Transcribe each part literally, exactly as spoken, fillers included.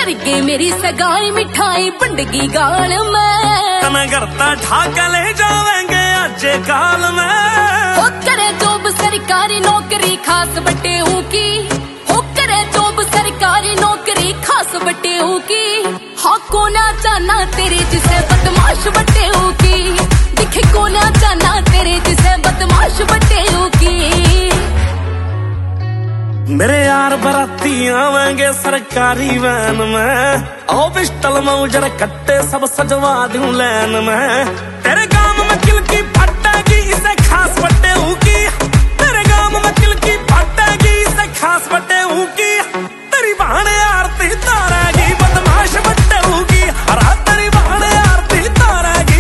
करके मेरी सगाई मिठाई बंडगी गाल में तने करता ठाका ले जावेंगे आज काल में। हो करे जॉब सरकारी नौकरी खास बटे की, हो करे जॉब सरकारी नौकरी खास बटे की। हाँ को ना जाना तेरे जिसे बदमाश बटे की, दिखे को ना जाना तेरे जिसे बदमाश बटे की। मेरे यार बराती आवेंगे सरकारी वैन में, आओ पिस्टल में उजर कट्टे सब सजवा दूं लैन में। तेरे गांव में किल की फटेगी इसे खास बटे की, तेरे गांव में किल की फटेगी इसे खास बटे की। तेरी बहन आरती तारेगी बदमाश बटे की, अरे तेरी बहन आरती तारेगी।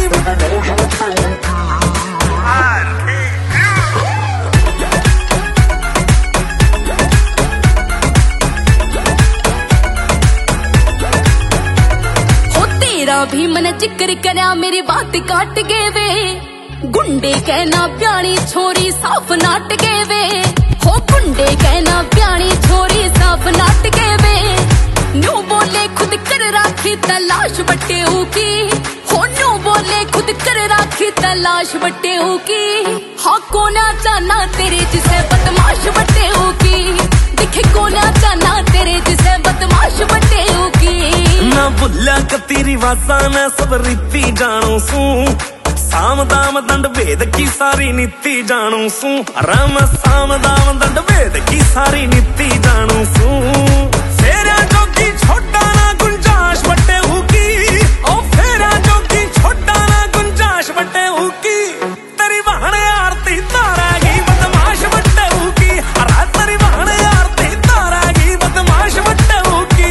भी मन जिक्र करया मेरी बात काट गए वे, गुंडे कहना प्याणी छोरी साफ नाट गए वे। हो गुंडे कहना प्याणी छोरी साफ नाट गए वे। न्यू बोले खुद कर राखी तलाश बटे की, हो न्यू बोले खुद कर राखी तलाश बटे की। हाँ को ना जाना तेरे जिसे बदमाश बटे की, दिखे को ना जाना तेरे जिसे बदमाश बटे की। ना भुल्या कती रिवाजा ने सब रीति जानू सू, साम दाम दंड भेद की सारी नीति जानू सू। राम साम दाम दंड भेद की सारी नीति जानू सू। फेरा जोगी छोटा ना गुंजाश बटे की, ओ फेरा जोगी छोटा ना गुंजाश बटे की। तेरी बहन आरती तारेगी बदमाश बटे की, अरे तेरी बहन आरती तारेगी बदमाश बटे की।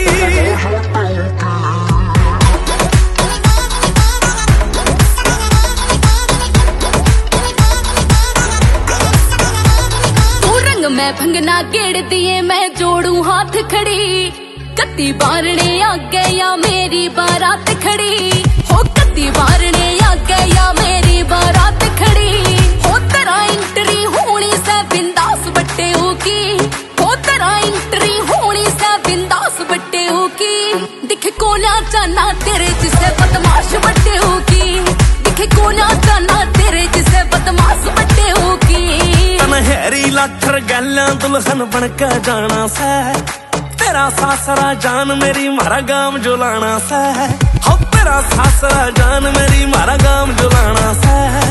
मैं भंगना गेड़ दिए मैं जोड़ू हाथ खड़ी, कत्ती बारने आगे या मेरी बारात खड़ी। हो कत्ती बारने आगे या मेरी बारात खड़ी। हो तेरा इंट्री होनी से बिंदास बट्टे की, हो तेरा इंट्री होनी से बिंदास बट्टे की। दिखे को ना जाना तेरे जिसे बदमाश बट्टे की, दिखे को ना जाना तेरे जिसे बदमाश बट्टे की। हैरी लाठर गैला दुल्हन बनके जाना से, तेरा सासरा जान मेरी मारा गाम जुलाना से। हो तेरा सासरा जान मेरी मारा गाम जुलाना से।